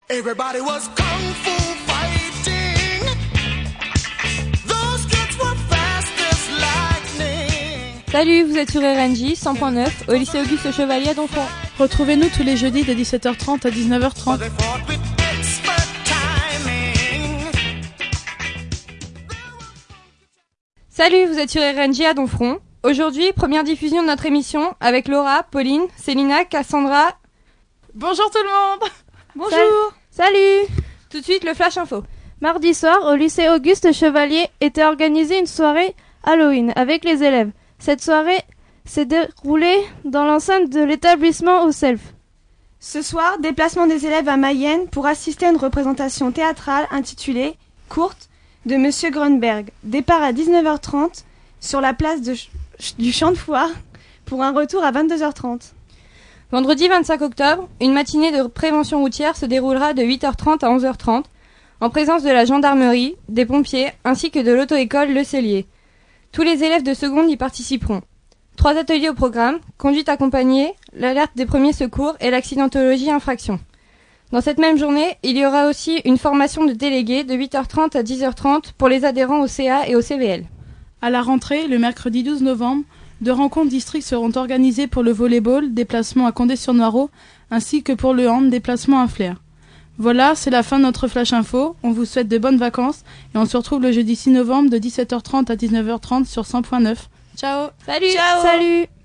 Everybody was kung fu fighting. Those kids were fast as lightning. Salut, vous êtes sur RNJ 100.9 au lycée Auguste Chevalier à Donfront. Retrouvez-nous tous les jeudis de 17h30 à 19h30. Salut, vous êtes sur RNJ à Donfront. Aujourd'hui, première diffusion de notre émission avec Laura, Pauline, Célina, Cassandra. Bonjour tout le monde. Bonjour. Salut. Tout de suite, le Flash Info. Mardi soir, au lycée Auguste Chevalier était organisée une soirée Halloween avec les élèves. Cette soirée s'est déroulée dans l'enceinte de l'établissement au Self. Ce soir, déplacement des élèves à Mayenne pour assister à une représentation théâtrale intitulée « Courte » de Monsieur Grunberg. Départ à 19h30 sur la place du Champ de Foire pour un retour à 22h30. Vendredi 25 octobre, une matinée de prévention routière se déroulera de 8h30 à 11h30 en présence de la gendarmerie, des pompiers ainsi que de l'auto-école Le Cellier. Tous les élèves de seconde y participeront. 3 ateliers au programme, conduite accompagnée, l'alerte des premiers secours et l'accidentologie infraction. Dans cette même journée, il y aura aussi une formation de délégués de 8h30 à 10h30 pour les adhérents au CA et au CVL. À la rentrée, le mercredi 12 novembre, 2 rencontres districts seront organisées pour le volleyball, déplacement à Condé-sur-Noireau, ainsi que pour le hand, déplacement à Flers. Voilà, c'est la fin de notre Flash Info. On vous souhaite de bonnes vacances et on se retrouve le jeudi 6 novembre de 17h30 à 19h30 sur 100.9. Ciao. Salut. Ciao. Salut.